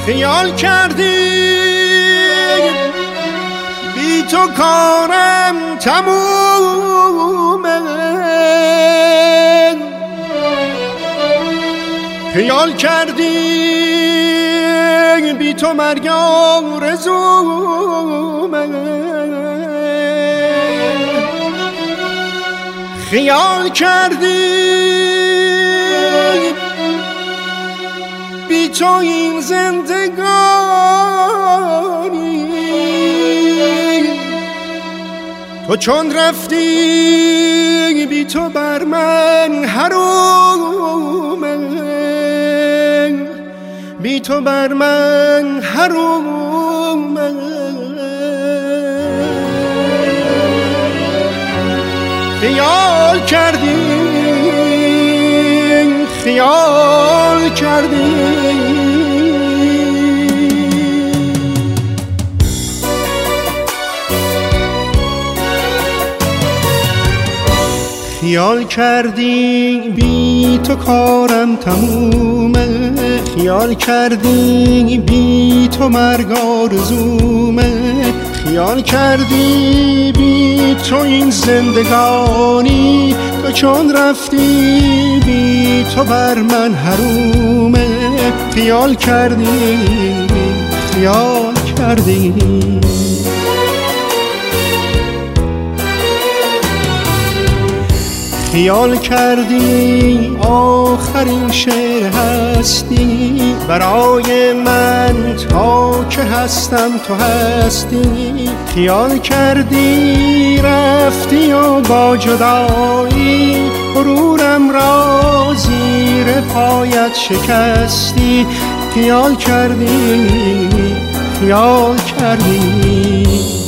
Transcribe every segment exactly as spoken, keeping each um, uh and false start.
خیال کردی بی تو کارم تمومه، خیال کردی بی تو مرگ آرزومه، خیال کردی بی تو این زندگانی، تو چون رفتی بی تو بر من حرومه، بی تو بر من حرومه. خیال کردی خیال کردی خیال کردی بی تو کارم تمومه، خیال کردی بی تو مرگ آرزومه، خیال کردی بی تو این زندگانی، تو چون رفتی بی تو بر من حرومه، خیال کردی خیال کردی خیال کردی آخرین شعر هستی برای من، تا که هستم تو هستی، خیال کردی رفتی و با جدایی غرورم را زیر پایت شکستی، خیال کردی خیال کردی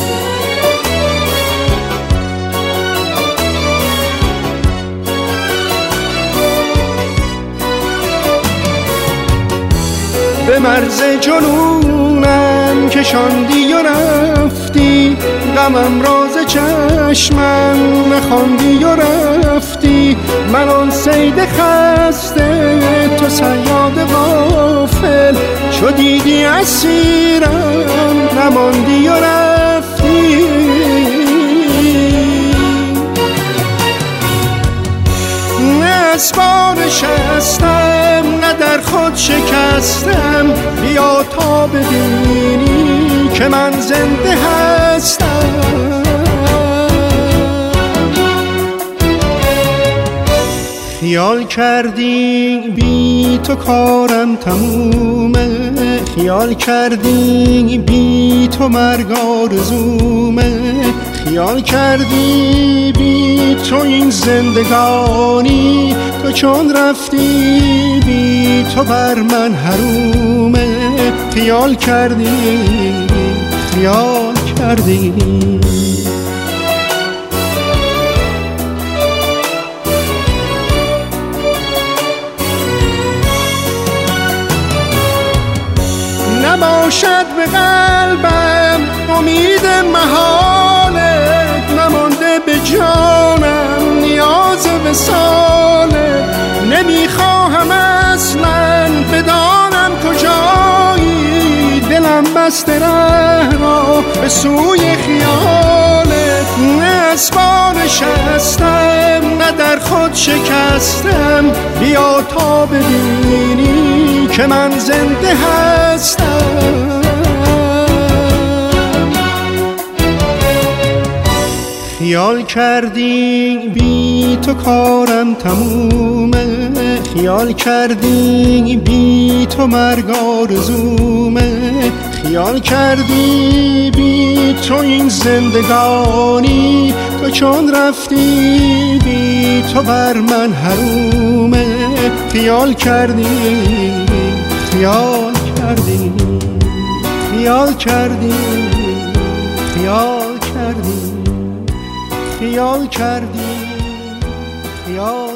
به مرز جنونم کشاندی و رفتی، غمم راز چشمم نخواندی و رفتی، من آن صید خسته تو صیاد غافل، چو دیدی اسیرم نماندی و رفتی، نه اسبار شستم نه در خود شکستم، بیا تا ببینی که من زنده هستم. خیال کردی بی تو کارم تمومه، خیال کردی بی تو مرگ آرزومه، خیال کردی بی تو این زندگانی، تو چون رفتی بی تو بر من حرومه، خیال کردی خیال کردی نباشد به قلبم امید محاله، نمانده به جانم نیاز وصاله، نمیخواهم اصلا بدانم کجایی، دلم بسته ره را به سوی خیالت، نه اسبار شستم نه در خود شکستم، بیا تا ببینی که من زنده هستم. خیال کردی بی تو کارم تمومه، خیال کردی بی تو مرگ آرزومه، خیال کردی بی تو این زندگانی، تو چون رفتی بی تو بر من حرومه، خیال کردی خیال کردی خیال کردی خیال کردی خیال کردی خیال